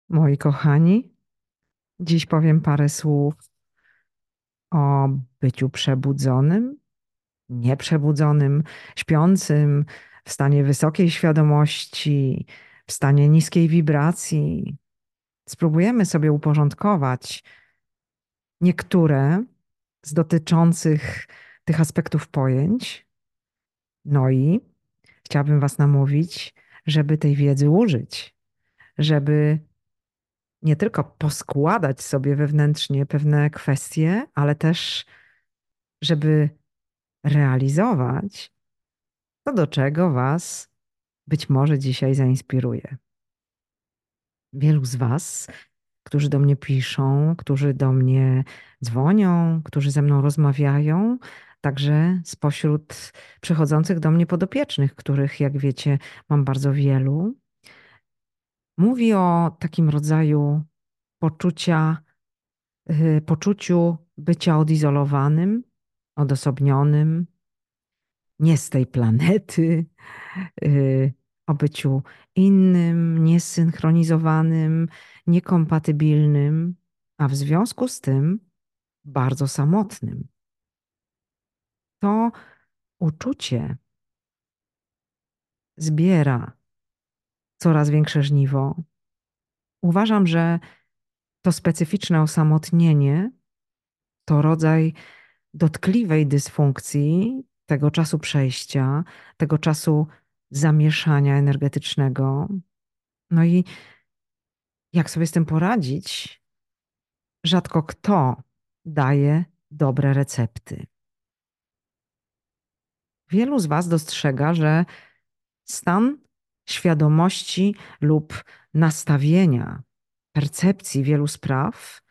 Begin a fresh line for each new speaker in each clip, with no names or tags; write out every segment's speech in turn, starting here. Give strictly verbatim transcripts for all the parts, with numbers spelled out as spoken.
Moi kochani, dziś powiem parę słów o byciu przebudzonym, nieprzebudzonym, śpiącym, w stanie wysokiej świadomości, w stanie niskiej wibracji. Spróbujemy sobie uporządkować niektóre z dotyczących tych aspektów pojęć. No i chciałabym Was namówić, żeby tej wiedzy użyć, żeby nie tylko poskładać sobie wewnętrznie pewne kwestie, ale też, żeby realizować to, do czego Was być może dzisiaj zainspiruje. Wielu z Was, którzy do mnie piszą, którzy do mnie dzwonią, którzy ze mną rozmawiają, także spośród przychodzących do mnie podopiecznych, których, jak wiecie, mam bardzo wielu, mówi o takim rodzaju poczucia y, poczuciu bycia odizolowanym, odosobnionym, nie z tej planety, y, o byciu innym, niesynchronizowanym, niekompatybilnym, a w związku z tym bardzo samotnym. To uczucie zbiera coraz większe żniwo. Uważam, że to specyficzne osamotnienie to rodzaj dotkliwej dysfunkcji tego czasu przejścia, tego czasu zamieszania energetycznego. No i jak sobie z tym poradzić? Rzadko kto daje dobre recepty. Wielu z Was dostrzega, że stan świadomości lub nastawienia, percepcji wielu spraw,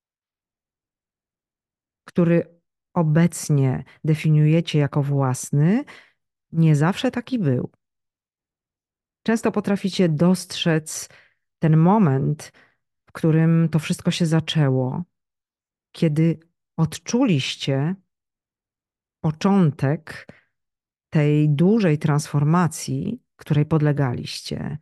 który obecnie definiujecie jako własny, nie zawsze taki był. Często potraficie dostrzec ten moment, w którym to wszystko się zaczęło, kiedy odczuliście początek tej dużej transformacji, której podlegaliście.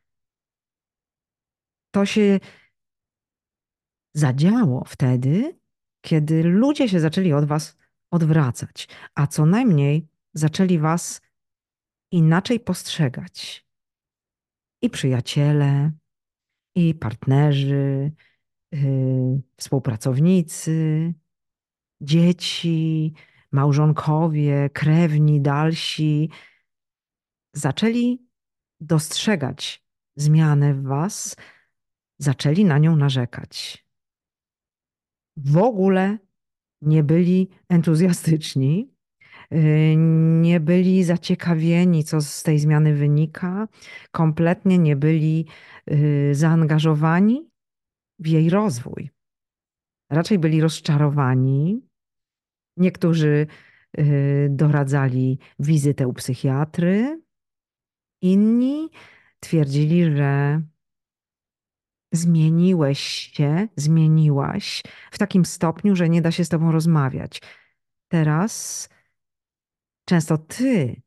To się zadziało wtedy, kiedy ludzie się zaczęli od was odwracać, a co najmniej zaczęli was inaczej postrzegać. I przyjaciele, i partnerzy, yy, współpracownicy, dzieci, małżonkowie, krewni, dalsi zaczęli dostrzegać zmianę w was, zaczęli na nią narzekać. W ogóle nie byli entuzjastyczni, yy, nie byli zaciekawieni, co z tej zmiany wynika, kompletnie nie byli yy, zaangażowani w jej rozwój. Raczej byli rozczarowani. Niektórzy y, doradzali wizytę u psychiatry, inni twierdzili, że zmieniłeś się, zmieniłaś w takim stopniu, że nie da się z tobą rozmawiać. Teraz często ty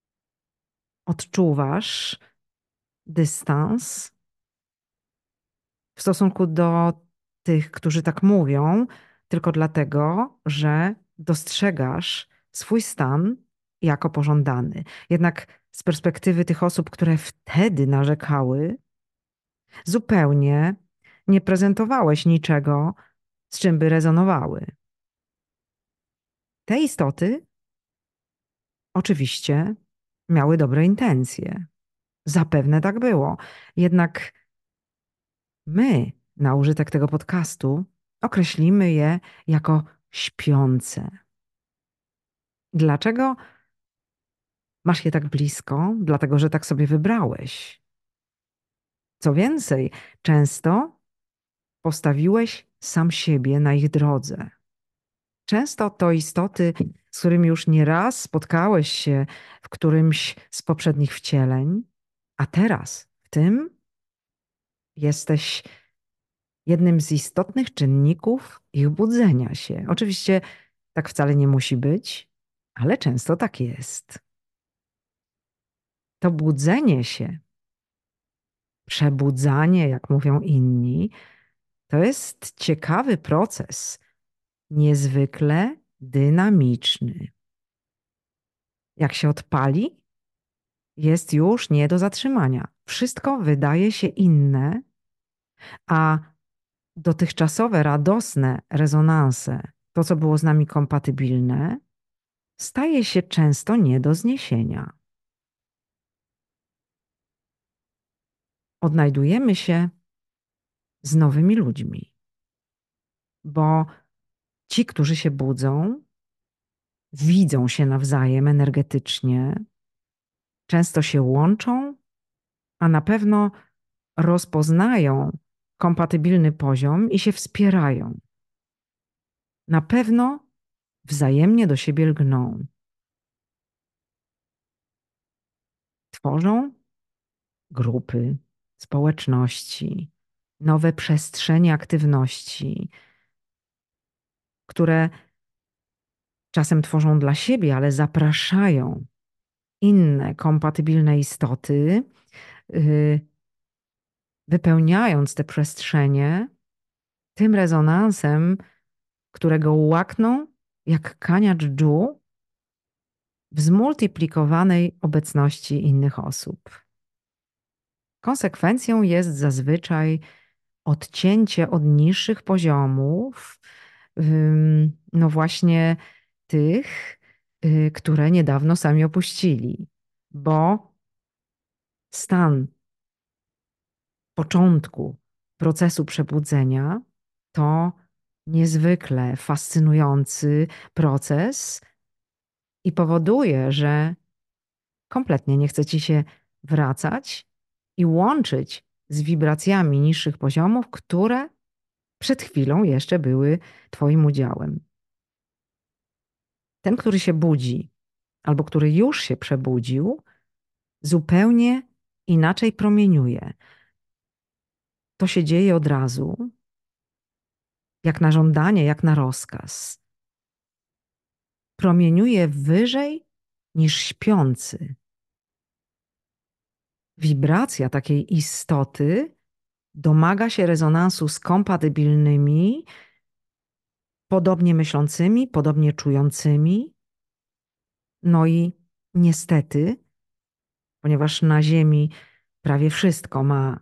odczuwasz dystans w stosunku do tych, którzy tak mówią, tylko dlatego, że dostrzegasz swój stan jako pożądany. Jednak z perspektywy tych osób, które wtedy narzekały, zupełnie nie prezentowałeś niczego, z czym by rezonowały. Te istoty oczywiście miały dobre intencje. Zapewne tak było. Jednak my, na użytek tego podcastu, określimy je jako śpiące. Dlaczego masz je tak blisko? Dlatego, że tak sobie wybrałeś. Co więcej, często postawiłeś sam siebie na ich drodze. Często to istoty, z którymi już nieraz spotkałeś się w którymś z poprzednich wcieleń, a teraz w tym jesteś jednym z istotnych czynników ich budzenia się. Oczywiście tak wcale nie musi być, ale często tak jest. To budzenie się przebudzanie, jak mówią inni, to jest ciekawy proces, niezwykle dynamiczny. Jak się odpali, jest już nie do zatrzymania. Wszystko wydaje się inne, a dotychczasowe radosne rezonanse, to co było z nami kompatybilne, staje się często nie do zniesienia. Odnajdujemy się z nowymi ludźmi, bo ci, którzy się budzą, widzą się nawzajem energetycznie, często się łączą, a na pewno rozpoznają kompatybilny poziom i się wspierają. Na pewno wzajemnie do siebie lgną. Tworzą grupy, społeczności, nowe przestrzenie aktywności, które czasem tworzą dla siebie, ale zapraszają inne kompatybilne istoty, yy, wypełniając te przestrzenie tym rezonansem, którego łakną jak kaniacz dżu w zmultiplikowanej obecności innych osób. Konsekwencją jest zazwyczaj odcięcie od niższych poziomów, no właśnie tych, y, które niedawno sami opuścili, bo stan początku procesu przebudzenia to niezwykle fascynujący proces i powoduje, że kompletnie nie chce ci się wracać i łączyć z wibracjami niższych poziomów, które przed chwilą jeszcze były twoim udziałem. Ten, który się budzi, albo który już się przebudził, zupełnie inaczej promieniuje. To się dzieje od razu, jak na żądanie, jak na rozkaz. Promieniuje wyżej niż śpiący. Wibracja takiej istoty domaga się rezonansu z kompatybilnymi, podobnie myślącymi, podobnie czującymi. No i niestety, ponieważ na Ziemi prawie wszystko ma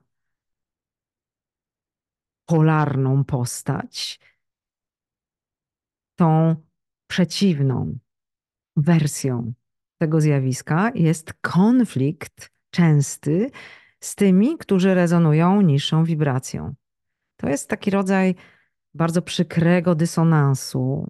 polarną postać, tą przeciwną wersją tego zjawiska jest konflikt częsty z tymi, którzy rezonują niższą wibracją. To jest taki rodzaj bardzo przykrego dysonansu,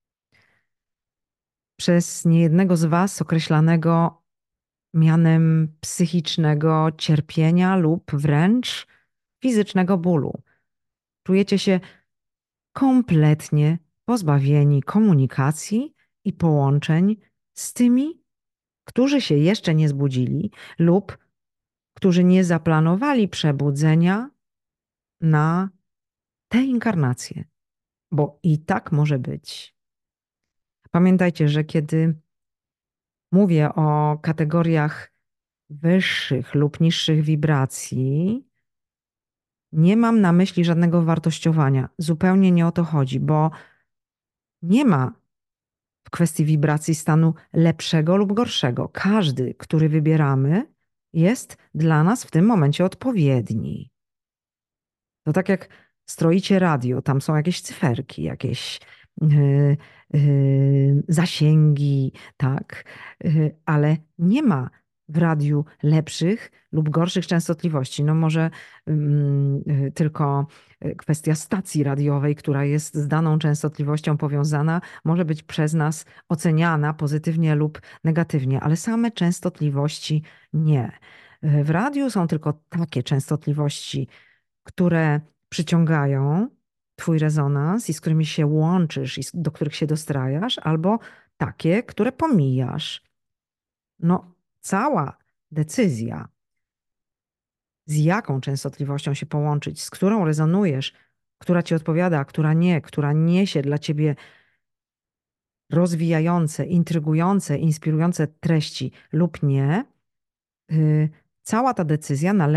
przez niejednego z Was określanego mianem psychicznego cierpienia lub wręcz fizycznego bólu. Czujecie się kompletnie pozbawieni komunikacji i połączeń z tymi, którzy się jeszcze nie zbudzili lub którzy nie zaplanowali przebudzenia na tę inkarnację, bo i tak może być. Pamiętajcie, że kiedy mówię o kategoriach wyższych lub niższych wibracji, nie mam na myśli żadnego wartościowania. Zupełnie nie o to chodzi, bo nie ma w kwestii wibracji stanu lepszego lub gorszego. Każdy, który wybieramy, jest dla nas w tym momencie odpowiedni. To tak jak stroicie radio, tam są jakieś cyferki, jakieś yy, yy, zasięgi, tak, yy, ale nie ma w radiu lepszych lub gorszych częstotliwości. No może yy, tylko kwestia stacji radiowej, która jest z daną częstotliwością powiązana, może być przez nas oceniana pozytywnie lub negatywnie, ale same częstotliwości nie. W radiu są tylko takie częstotliwości, które przyciągają twój rezonans i z którymi się łączysz i do których się dostrajasz, albo takie, które pomijasz. No, cała decyzja, z jaką częstotliwością się połączyć, z którą rezonujesz, która ci odpowiada, a która nie, która niesie dla ciebie rozwijające, intrygujące, inspirujące treści lub nie, yy, cała ta decyzja należy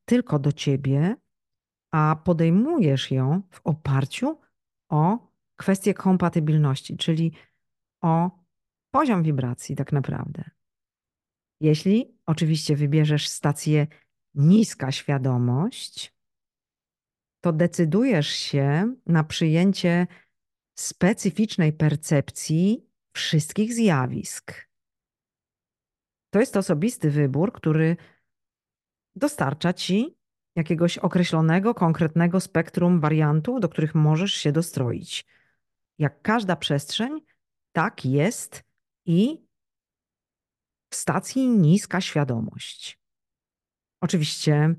tylko do ciebie, a podejmujesz ją w oparciu o kwestię kompatybilności, czyli o poziom wibracji tak naprawdę. Jeśli oczywiście wybierzesz stację niska świadomość, to decydujesz się na przyjęcie specyficznej percepcji wszystkich zjawisk. To jest osobisty wybór, który dostarcza ci jakiegoś określonego, konkretnego spektrum wariantów, do których możesz się dostroić. Jak każda przestrzeń, tak jest i w stacji niska świadomość. Oczywiście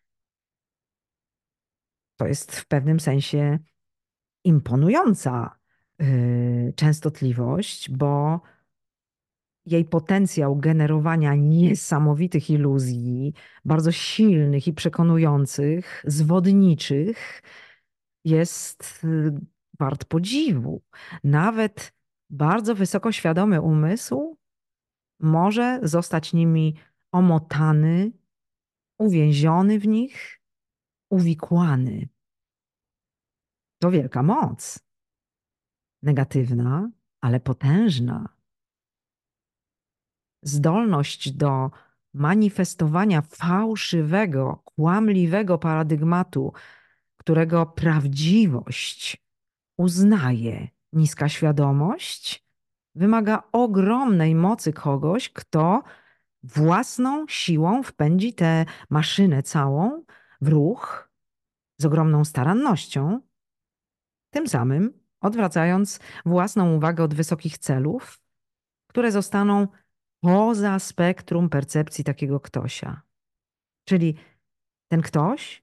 to jest w pewnym sensie imponująca yy, częstotliwość, bo jej potencjał generowania niesamowitych iluzji, bardzo silnych i przekonujących, zwodniczych, jest y, wart podziwu. Nawet bardzo wysoko świadomy umysł może zostać nimi omotany, uwięziony w nich, uwikłany. To wielka moc. Negatywna, ale potężna. Zdolność do manifestowania fałszywego, kłamliwego paradygmatu, którego prawdziwość uznaje niska świadomość, wymaga ogromnej mocy kogoś, kto własną siłą wpędzi tę maszynę całą w ruch z ogromną starannością, tym samym odwracając własną uwagę od wysokich celów, które zostaną poza spektrum percepcji takiego ktośa. Czyli ten ktoś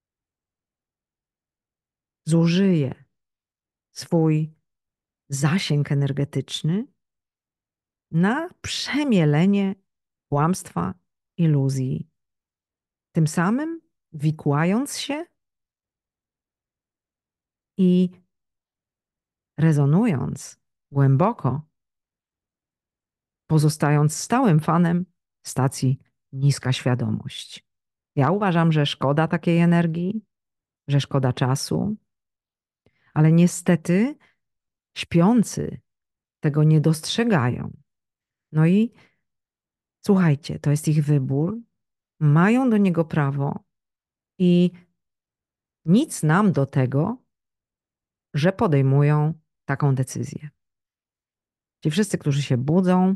zużyje swój zasięg energetyczny na przemielenie kłamstwa, iluzji, tym samym wikłając się i rezonując głęboko, pozostając stałym fanem stacji niska świadomość. Ja uważam, że szkoda takiej energii, że szkoda czasu, ale niestety śpiący tego nie dostrzegają. No i słuchajcie, to jest ich wybór, mają do niego prawo i nic nam do tego, że podejmują taką decyzję. Ci wszyscy, którzy się budzą,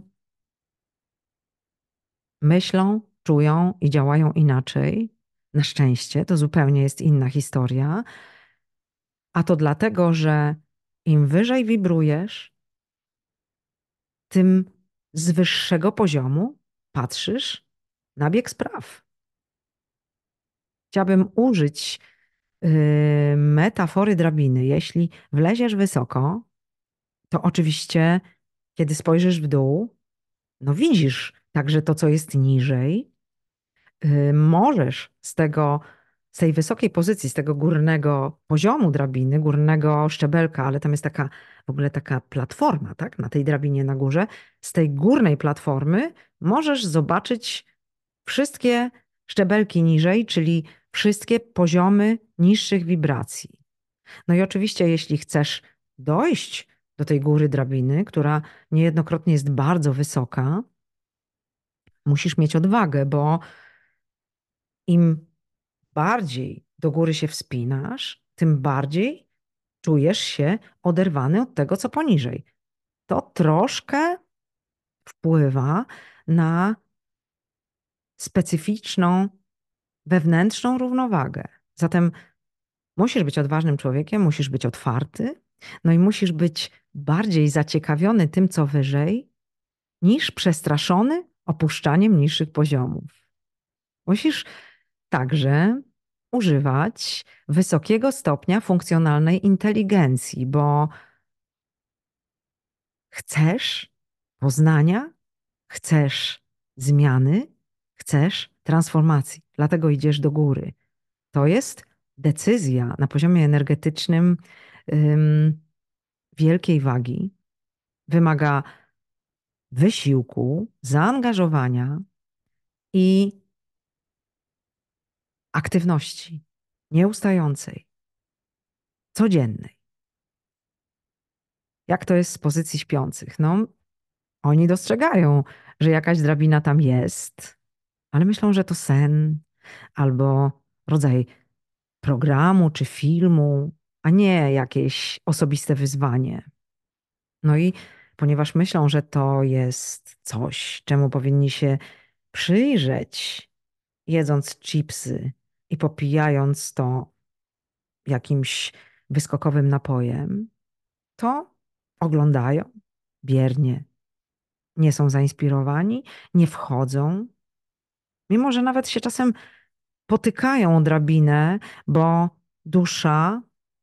myślą, czują i działają inaczej, na szczęście, to zupełnie jest inna historia, a to dlatego, że im wyżej wibrujesz, tym z wyższego poziomu patrzysz na bieg spraw. Chciałabym użyć yy, metafory drabiny. Jeśli wleziesz wysoko, to oczywiście, kiedy spojrzysz w dół, no widzisz także to, co jest niżej. Yy, możesz z tego, z tej wysokiej pozycji, z tego górnego poziomu drabiny, górnego szczebelka, ale tam jest taka, w ogóle taka platforma, tak, na tej drabinie na górze, z tej górnej platformy możesz zobaczyć wszystkie szczebelki niżej, czyli wszystkie poziomy niższych wibracji. No i oczywiście, jeśli chcesz dojść do tej góry drabiny, która niejednokrotnie jest bardzo wysoka, musisz mieć odwagę, bo im bardziej do góry się wspinasz, tym bardziej czujesz się oderwany od tego, co poniżej. To troszkę wpływa na specyficzną wewnętrzną równowagę. Zatem musisz być odważnym człowiekiem, musisz być otwarty, no i musisz być bardziej zaciekawiony tym, co wyżej, niż przestraszony opuszczaniem niższych poziomów. Musisz także używać wysokiego stopnia funkcjonalnej inteligencji, bo chcesz poznania, chcesz zmiany, chcesz transformacji. Dlatego idziesz do góry. To jest decyzja na poziomie energetycznym ym, wielkiej wagi. Wymaga wysiłku, zaangażowania i aktywności nieustającej, codziennej. Jak to jest z pozycji śpiących? No, oni dostrzegają, że jakaś drabina tam jest, ale myślą, że to sen albo rodzaj programu czy filmu, a nie jakieś osobiste wyzwanie. No i ponieważ myślą, że to jest coś, czemu powinni się przyjrzeć, jedząc chipsy i popijając to jakimś wyskokowym napojem, to oglądają biernie. Nie są zainspirowani, nie wchodzą, mimo że nawet się czasem potykają o drabinę, bo dusza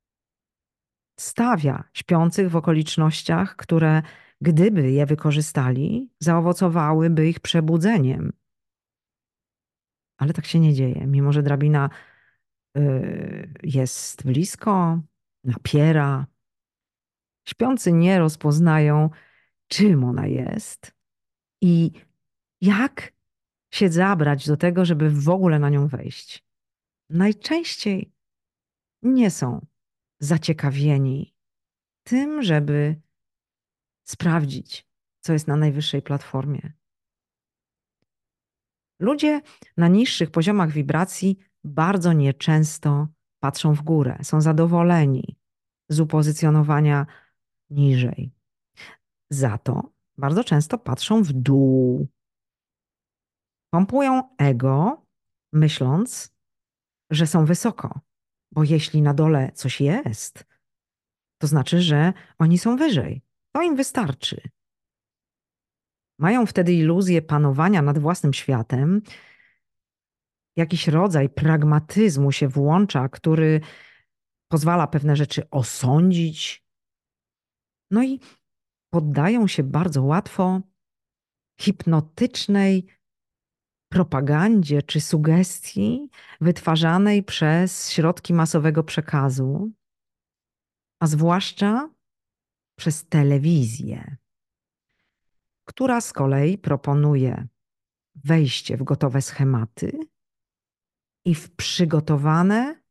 stawia śpiących w okolicznościach, które gdyby je wykorzystali, zaowocowałyby ich przebudzeniem. Ale tak się nie dzieje, mimo że drabina y, jest blisko, napiera. Śpiący nie rozpoznają, czym ona jest i jak się zabrać do tego, żeby w ogóle na nią wejść. Najczęściej nie są zaciekawieni tym, żeby sprawdzić, co jest na najwyższej platformie. Ludzie na niższych poziomach wibracji bardzo nieczęsto patrzą w górę, są zadowoleni z upozycjonowania niżej. Za to bardzo często patrzą w dół. Pompują ego, myśląc, że są wysoko, bo jeśli na dole coś jest, to znaczy, że oni są wyżej. To im wystarczy. Mają wtedy iluzję panowania nad własnym światem. Jakiś rodzaj pragmatyzmu się włącza, który pozwala pewne rzeczy osądzić. No i poddają się bardzo łatwo hipnotycznej propagandzie czy sugestii wytwarzanej przez środki masowego przekazu, a zwłaszcza przez telewizję, która z kolei proponuje wejście w gotowe schematy i w przygotowane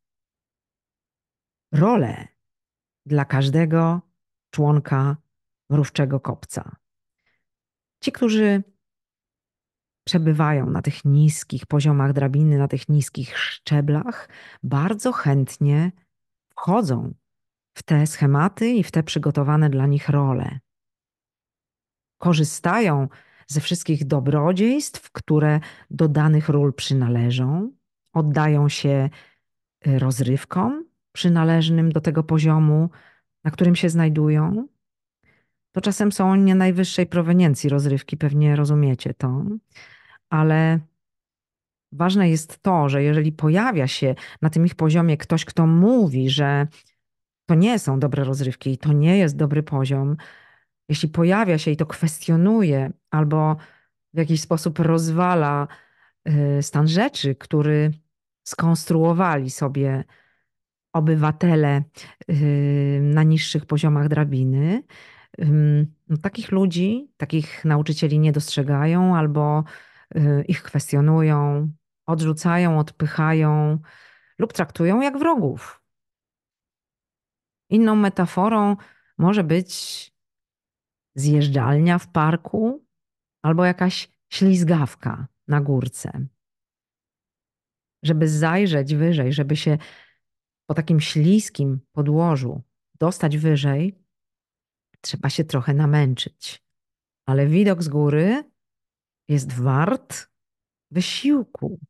role dla każdego członka mrówczego kopca. Ci, którzy przebywają na tych niskich poziomach drabiny, na tych niskich szczeblach, bardzo chętnie wchodzą w te schematy i w te przygotowane dla nich role. Korzystają ze wszystkich dobrodziejstw, które do danych ról przynależą, oddają się y, rozrywkom przynależnym do tego poziomu, na którym się znajdują. To czasem są nie najwyższej proweniencji rozrywki, pewnie rozumiecie to, ale ważne jest to, że jeżeli pojawia się na tym ich poziomie ktoś, kto mówi, że to nie są dobre rozrywki i to nie jest dobry poziom, jeśli pojawia się i to kwestionuje albo w jakiś sposób rozwala y, stan rzeczy, który skonstruowali sobie obywatele y, na niższych poziomach drabiny, ym, no, takich ludzi, takich nauczycieli nie dostrzegają albo y, ich kwestionują, odrzucają, odpychają lub traktują jak wrogów. Inną metaforą może być zjeżdżalnia w parku albo jakaś ślizgawka na górce. Żeby zajrzeć wyżej, żeby się po takim śliskim podłożu dostać wyżej, trzeba się trochę namęczyć. Ale widok z góry jest wart wysiłku.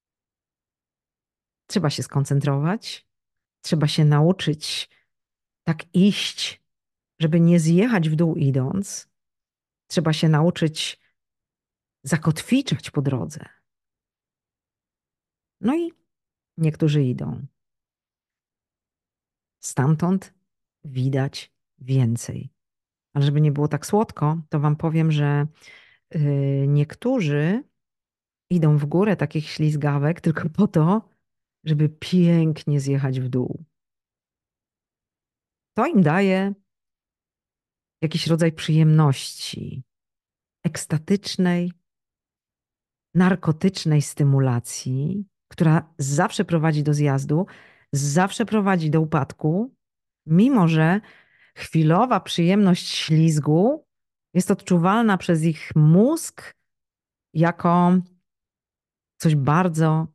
Trzeba się skoncentrować, trzeba się nauczyć tak iść, żeby nie zjechać w dół idąc. Trzeba się nauczyć zakotwiczać po drodze. No i niektórzy idą. Stamtąd widać więcej. Ale żeby nie było tak słodko, to wam powiem, że yy, niektórzy idą w górę takich ślizgawek tylko po to, żeby pięknie zjechać w dół. To im daje jakiś rodzaj przyjemności, ekstatycznej, narkotycznej stymulacji, która zawsze prowadzi do zjazdu, zawsze prowadzi do upadku, mimo że chwilowa przyjemność ślizgu jest odczuwalna przez ich mózg jako coś bardzo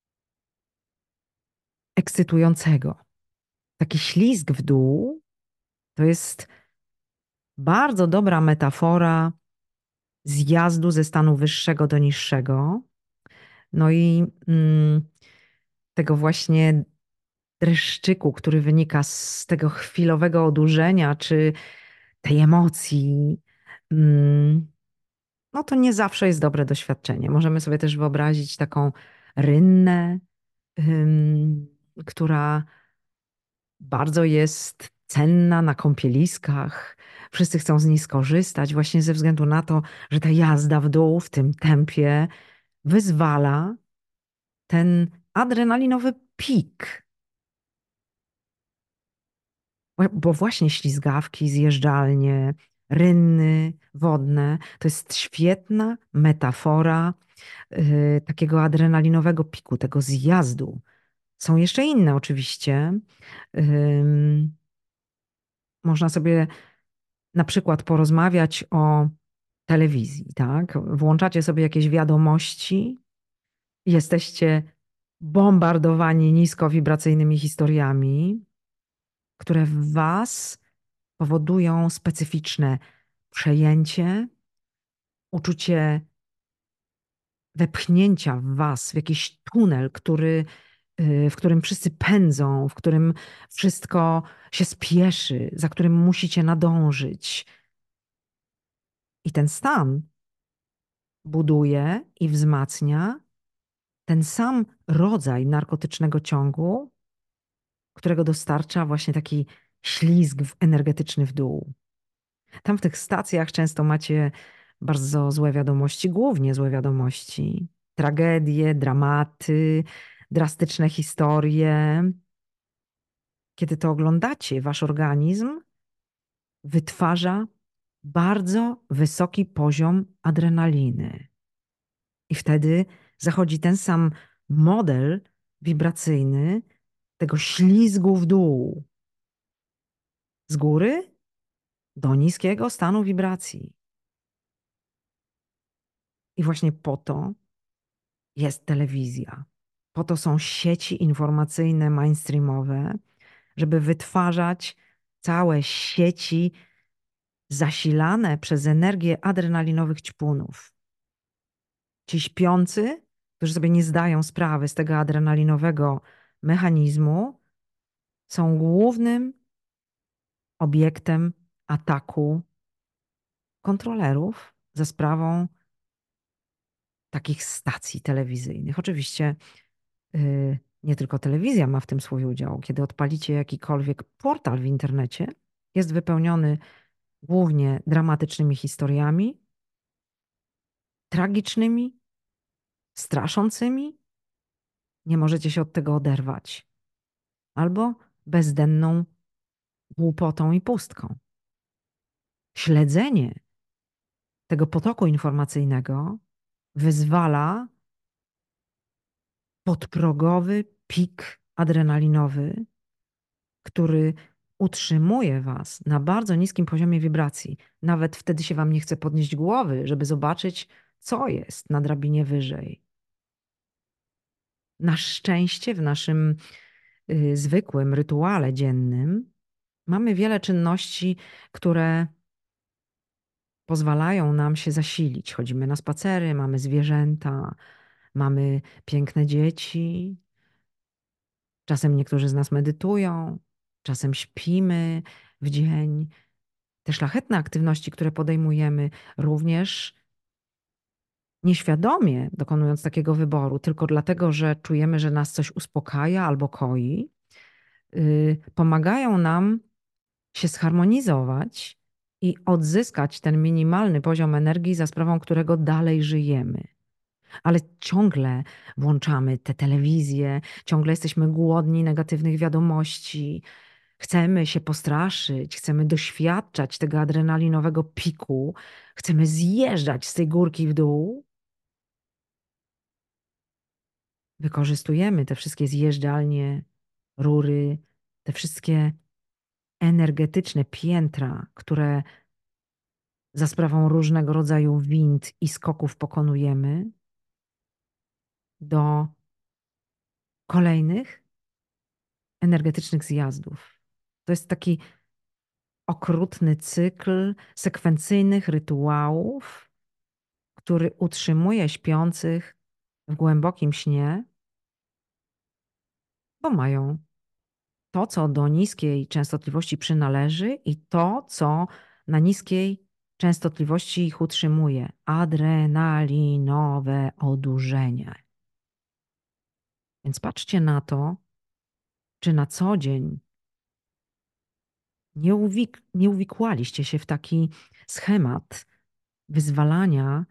ekscytującego. Taki ślizg w dół to jest bardzo dobra metafora zjazdu ze stanu wyższego do niższego. No i mm, tego właśnie dreszczyku, który wynika z tego chwilowego odurzenia, czy tej emocji, mm, no to nie zawsze jest dobre doświadczenie. Możemy sobie też wyobrazić taką rynnę, ym, która bardzo jest cenna na kąpieliskach. Wszyscy chcą z niej skorzystać właśnie ze względu na to, że ta jazda w dół w tym tempie wyzwala ten adrenalinowy pik. Bo bo właśnie ślizgawki, zjeżdżalnie, rynny wodne to jest świetna metafora y, takiego adrenalinowego piku, tego zjazdu. Są jeszcze inne oczywiście. Ym, można sobie na przykład porozmawiać o telewizji, tak? Włączacie sobie jakieś wiadomości, jesteście bombardowani niskowibracyjnymi historiami, które w was powodują specyficzne przejęcie, uczucie wepchnięcia w was w jakiś tunel, który, y, w którym wszyscy pędzą, w którym wszystko się spieszy, za którym musicie nadążyć. I ten stan buduje i wzmacnia ten sam rodzaj narkotycznego ciągu, którego dostarcza właśnie taki ślizg w- energetyczny w dół. Tam w tych stacjach często macie bardzo złe wiadomości, głównie złe wiadomości, tragedie, dramaty, drastyczne historie. Kiedy to oglądacie, wasz organizm wytwarza bardzo wysoki poziom adrenaliny. I wtedy zachodzi ten sam model wibracyjny tego ślizgu w dół, z góry do niskiego stanu wibracji. I właśnie po to jest telewizja. Po to są sieci informacyjne, mainstreamowe, żeby wytwarzać całe sieci zasilane przez energię adrenalinowych ćpunów. Ci śpiący, którzy sobie nie zdają sprawy z tego adrenalinowego mechanizmu, są głównym obiektem ataku kontrolerów za sprawą takich stacji telewizyjnych. Oczywiście yy, nie tylko telewizja ma w tym swój udział. Kiedy odpalicie jakikolwiek portal w internecie, jest wypełniony głównie dramatycznymi historiami, tragicznymi, straszącymi. Nie możecie się od tego oderwać. Albo bezdenną głupotą i pustką. Śledzenie tego potoku informacyjnego wyzwala podprogowy pik adrenalinowy, który utrzymuje was na bardzo niskim poziomie wibracji. Nawet wtedy się wam nie chce podnieść głowy, żeby zobaczyć, co jest na drabinie wyżej. Na szczęście w naszym y, zwykłym rytuale dziennym mamy wiele czynności, które pozwalają nam się zasilić. Chodzimy na spacery, mamy zwierzęta, mamy piękne dzieci. Czasem niektórzy z nas medytują, czasem śpimy w dzień. Te szlachetne aktywności, które podejmujemy, również nieświadomie dokonując takiego wyboru, tylko dlatego, że czujemy, że nas coś uspokaja albo koi, yy, pomagają nam się zharmonizować i odzyskać ten minimalny poziom energii, za sprawą którego dalej żyjemy. Ale ciągle włączamy te telewizje, ciągle jesteśmy głodni negatywnych wiadomości, chcemy się postraszyć, chcemy doświadczać tego adrenalinowego piku, chcemy zjeżdżać z tej górki w dół. Wykorzystujemy te wszystkie zjeżdżalnie, rury, te wszystkie energetyczne piętra, które za sprawą różnego rodzaju wind i skoków pokonujemy, do kolejnych energetycznych zjazdów. To jest taki okrutny cykl sekwencyjnych rytuałów, który utrzymuje śpiących w głębokim śnie, bo mają to, co do niskiej częstotliwości przynależy i to, co na niskiej częstotliwości ich utrzymuje. Adrenalinowe odurzenie. Więc patrzcie na to, czy na co dzień nie, uwik nie uwikłaliście się w taki schemat wyzwalania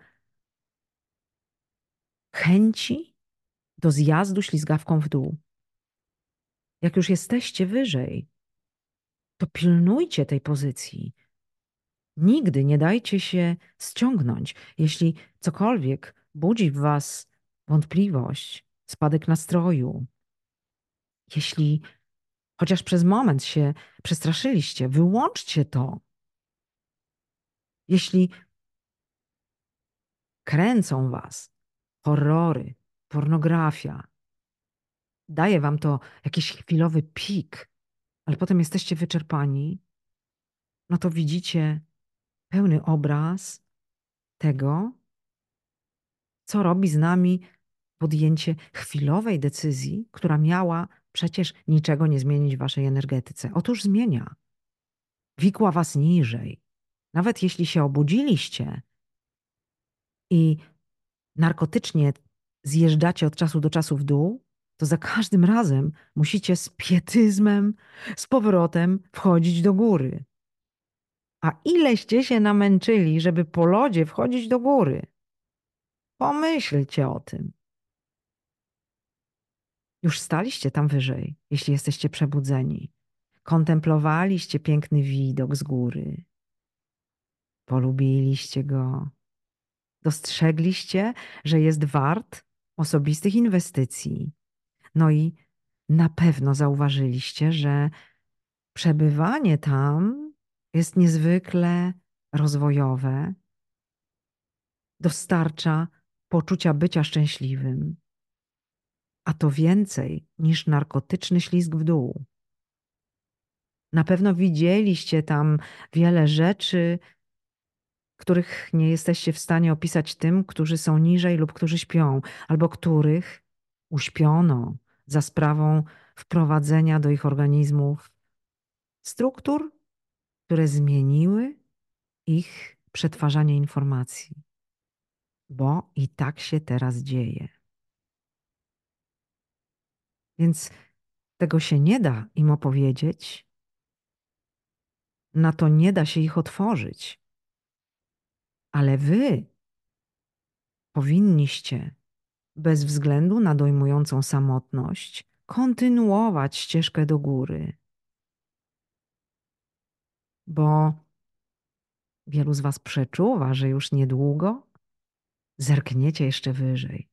chęci do zjazdu ślizgawką w dół. Jak już jesteście wyżej, to pilnujcie tej pozycji. Nigdy nie dajcie się ściągnąć. Jeśli cokolwiek budzi w was wątpliwość, spadek nastroju, jeśli chociaż przez moment się przestraszyliście, wyłączcie to. Jeśli kręcą was horrory, pornografia, daje wam to jakiś chwilowy pik, ale potem jesteście wyczerpani, no to widzicie pełny obraz tego, co robi z nami podjęcie chwilowej decyzji, która miała przecież niczego nie zmienić w waszej energetyce. Otóż zmienia. Wikła was niżej. Nawet jeśli się obudziliście i narkotycznie zjeżdżacie od czasu do czasu w dół, to za każdym razem musicie z pietyzmem, z powrotem wchodzić do góry. A ileście się namęczyli, żeby po lodzie wchodzić do góry? Pomyślcie o tym. Już staliście tam wyżej, jeśli jesteście przebudzeni. Kontemplowaliście piękny widok z góry. Polubiliście go. Dostrzegliście, że jest wart osobistych inwestycji. No i na pewno zauważyliście, że przebywanie tam jest niezwykle rozwojowe, dostarcza poczucia bycia szczęśliwym, a to więcej niż narkotyczny ślizg w dół. Na pewno widzieliście tam wiele rzeczy, których nie jesteście w stanie opisać tym, którzy są niżej lub którzy śpią, albo których uśpiono za sprawą wprowadzenia do ich organizmów struktur, które zmieniły ich przetwarzanie informacji. Bo i tak się teraz dzieje. Więc tego się nie da im opowiedzieć, na to nie da się ich otworzyć. Ale wy powinniście, bez względu na dojmującą samotność, kontynuować ścieżkę do góry. Bo wielu z was przeczuwa, że już niedługo zerkniecie jeszcze wyżej.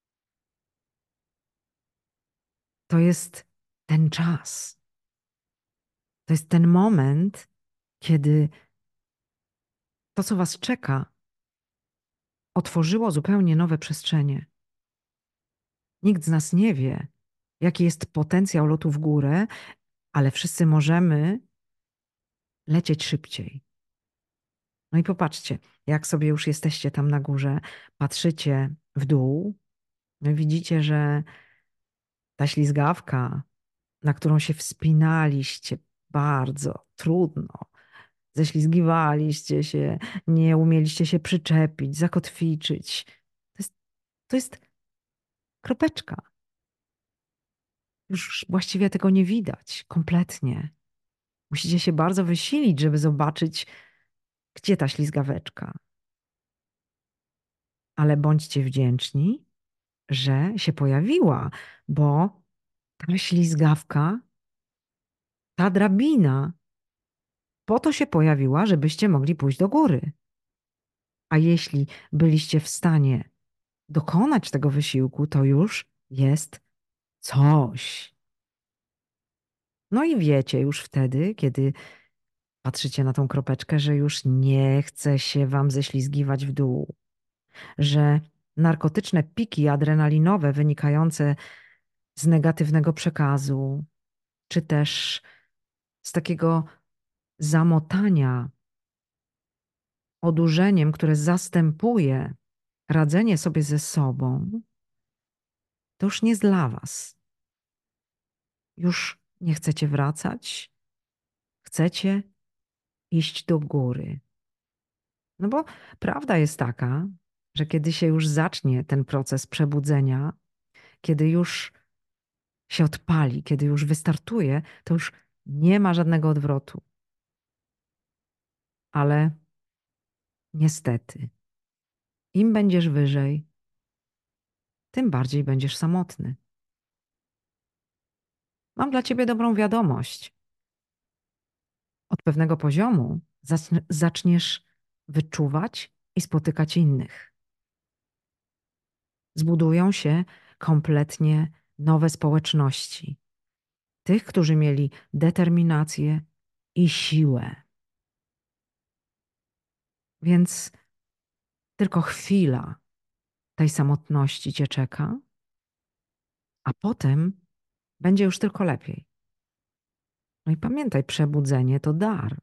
To jest ten czas. To jest ten moment, kiedy to, co was czeka, otworzyło zupełnie nowe przestrzenie. Nikt z nas nie wie, jaki jest potencjał lotu w górę, ale wszyscy możemy lecieć szybciej. No i popatrzcie, jak sobie już jesteście tam na górze, patrzycie w dół, no i widzicie, że ta ślizgawka, na którą się wspinaliście bardzo trudno, ześlizgiwaliście się, nie umieliście się przyczepić, zakotwiczyć. To jest, to jest kropeczka. Już właściwie tego nie widać kompletnie. Musicie się bardzo wysilić, żeby zobaczyć, gdzie ta ślizgaweczka. Ale bądźcie wdzięczni, że się pojawiła, bo ta ślizgawka, ta drabina, po to się pojawiła, żebyście mogli pójść do góry. A jeśli byliście w stanie dokonać tego wysiłku, to już jest coś. No i wiecie już wtedy, kiedy patrzycie na tą kropeczkę, że już nie chce się wam ześlizgiwać w dół, że narkotyczne piki adrenalinowe wynikające z negatywnego przekazu, czy też z takiego zamotania odurzeniem, które zastępuje radzenie sobie ze sobą, to już nie jest dla was. Już nie chcecie wracać, chcecie iść do góry. No bo prawda jest taka, że kiedy się już zacznie ten proces przebudzenia, kiedy już się odpali, kiedy już wystartuje, to już nie ma żadnego odwrotu. Ale niestety, im będziesz wyżej, tym bardziej będziesz samotny. Mam dla ciebie dobrą wiadomość. Od pewnego poziomu zaczniesz wyczuwać i spotykać innych. Zbudują się kompletnie nowe społeczności. Tych, którzy mieli determinację i siłę. Więc tylko chwila tej samotności cię czeka, a potem będzie już tylko lepiej. No i pamiętaj, przebudzenie to dar.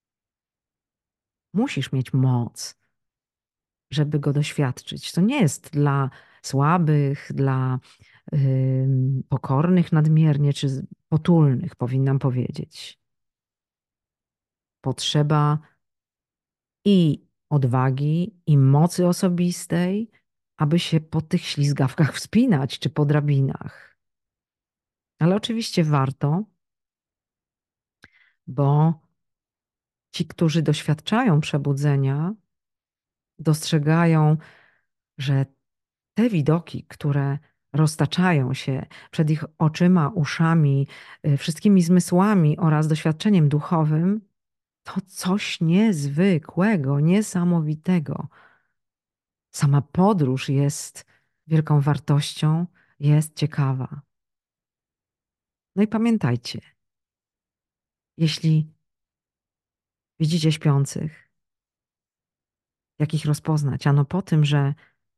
Musisz mieć moc, żeby go doświadczyć. To nie jest dla słabych, dla yy, pokornych nadmiernie, czy potulnych, powinnam powiedzieć. Potrzeba i odwagi, i mocy osobistej, aby się po tych ślizgawkach wspinać, czy po drabinach. Ale oczywiście warto, bo ci, którzy doświadczają przebudzenia, dostrzegają, że te widoki, które roztaczają się przed ich oczyma, uszami, y, wszystkimi zmysłami oraz doświadczeniem duchowym, to coś niezwykłego, niesamowitego. Sama podróż jest wielką wartością, jest ciekawa. No i pamiętajcie, jeśli widzicie śpiących, jak ich rozpoznać? Ano po tym, że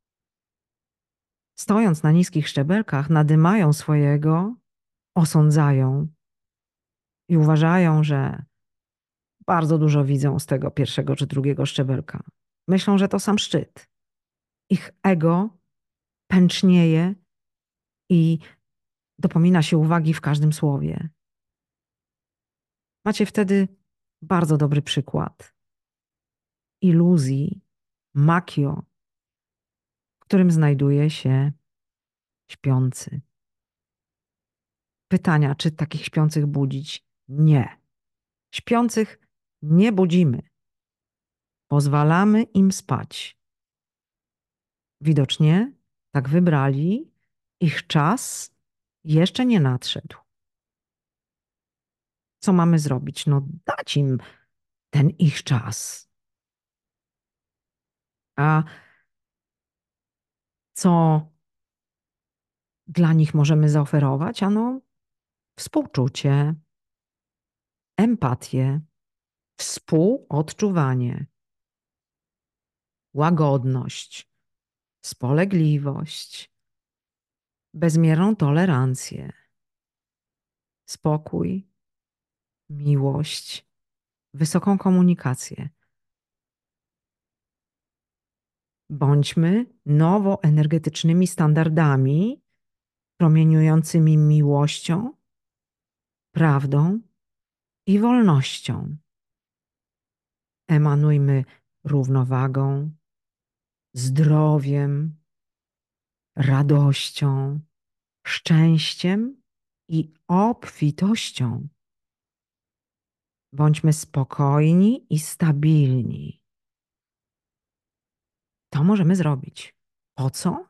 stojąc na niskich szczebelkach, nadymają swojego, osądzają i uważają, że bardzo dużo widzą z tego pierwszego czy drugiego szczebelka. Myślą, że to sam szczyt. Ich ego pęcznieje i dopomina się uwagi w każdym słowie. Macie wtedy bardzo dobry przykład iluzji, makio, w którym znajduje się śpiący. Pytania, czy takich śpiących budzić? Nie. Śpiących nie budzimy. Pozwalamy im spać. Widocznie tak wybrali, ich czas jeszcze nie nadszedł. Co mamy zrobić? No dać im ten ich czas. A co dla nich możemy zaoferować? Ano współczucie, empatię, współodczuwanie, łagodność, spolegliwość, bezmierną tolerancję, spokój, miłość, wysoką komunikację. Bądźmy nowoenergetycznymi standardami, promieniującymi miłością, prawdą i wolnością. Emanujmy równowagą, zdrowiem, radością, szczęściem i obfitością. Bądźmy spokojni i stabilni. To możemy zrobić. Po co?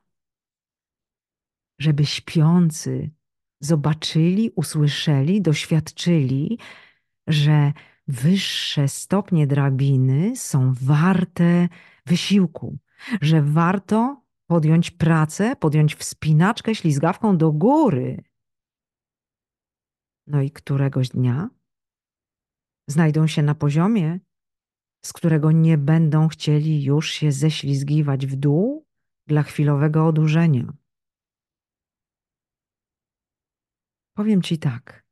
Żeby śpiący zobaczyli, usłyszeli, doświadczyli, że wyższe stopnie drabiny są warte wysiłku, że warto podjąć pracę, podjąć wspinaczkę ślizgawką do góry. No i któregoś dnia znajdą się na poziomie, z którego nie będą chcieli już się ześlizgiwać w dół dla chwilowego odurzenia. Powiem ci tak.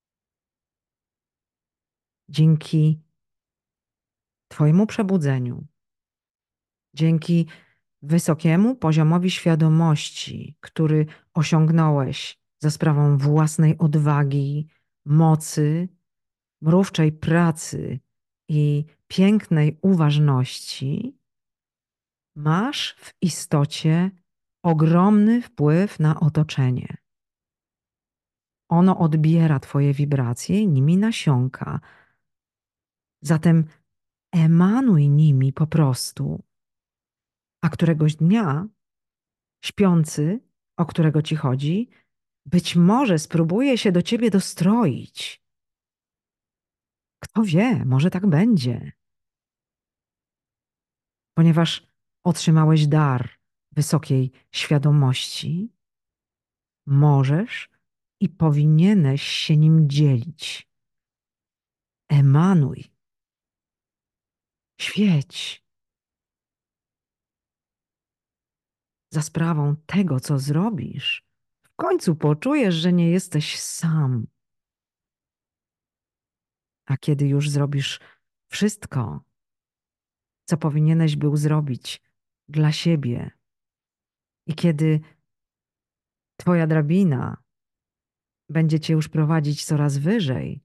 Dzięki Twojemu przebudzeniu, dzięki wysokiemu poziomowi świadomości, który osiągnąłeś za sprawą własnej odwagi, mocy, mrówczej pracy i pięknej uważności, masz w istocie ogromny wpływ na otoczenie. Ono odbiera Twoje wibracje i nimi nasiąka. Zatem emanuj nimi po prostu, a któregoś dnia śpiący, o którego ci chodzi, być może spróbuje się do ciebie dostroić. Kto wie, może tak będzie. Ponieważ otrzymałeś dar wysokiej świadomości, możesz i powinieneś się nim dzielić. Emanuj. Świeć. Za sprawą tego, co zrobisz, w końcu poczujesz, że nie jesteś sam. A kiedy już zrobisz wszystko, co powinieneś był zrobić dla siebie, i kiedy Twoja drabina będzie cię już prowadzić coraz wyżej,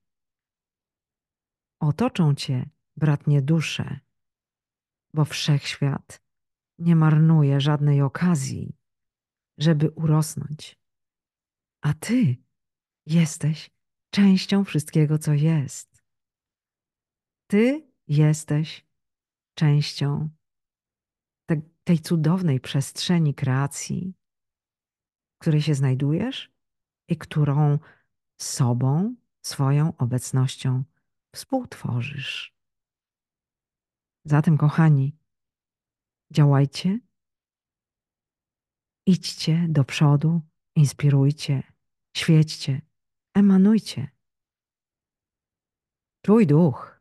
otoczą cię bratnie dusze, bo wszechświat nie marnuje żadnej okazji, żeby urosnąć. A ty jesteś częścią wszystkiego, co jest. Ty jesteś częścią te, tej cudownej przestrzeni kreacji, w której się znajdujesz i którą sobą, swoją obecnością współtworzysz. Zatem, kochani, działajcie, idźcie do przodu, inspirujcie, świećcie, emanujcie. Czuj duch.